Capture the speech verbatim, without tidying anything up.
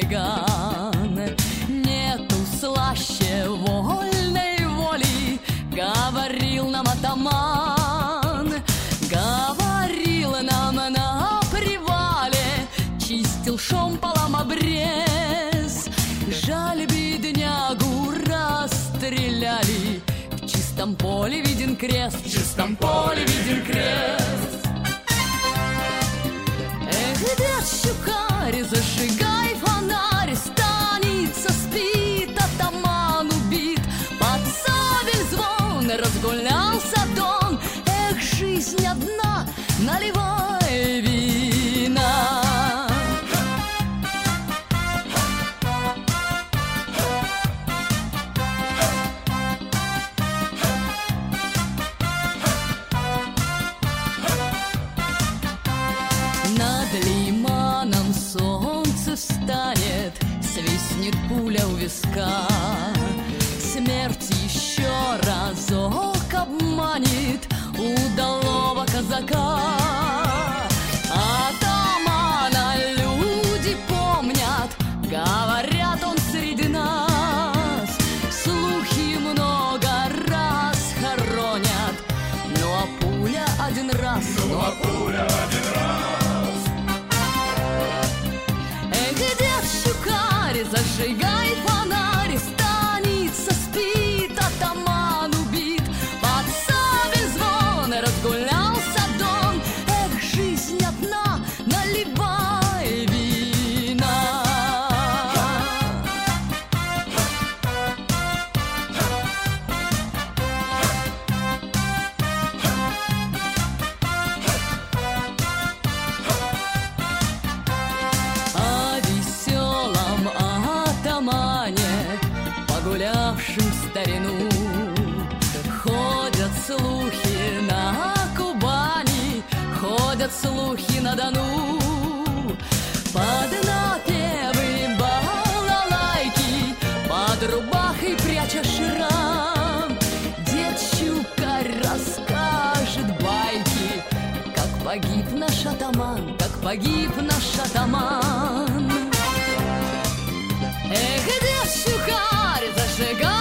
цыган. Нету слаще вольной воли, говорил нам атаман. Говорил нам на привале, чистил шомполом обрез. Жаль, беднягу расстреляли, в чистом поле виден крест, в чистом поле виден крест. Эх, дед Щукарь, зажигай фонарь, станица спит, атаман убит, под сабель звон разгулялся Дон. Эх, жизнь одна, наливай вина. Над лиманом солнце встанет, свистнет пуля у виска. Смерть еще разок обманет удалого казака. Атамана люди помнят, говорят, он среди нас. Слухи много раз хоронят, ну а пуля один раз, ну а пуля один раз. Эх, дед Щукарь, зажигай фонарь, станица спит, атаман убит, под сабель звон разгулялся Дон. Эх, жизнь одна, наливай вина. О веселом атамане, погулявшим в старину, ходят слухи на Кубани, ходят слухи на Дону. Под напевы балалайки, под рубахой пряча шрам, дед Щукарь расскажет байки, как погиб наш атаман, как погиб наш атаман. Эх, дед Щукарь, зажигай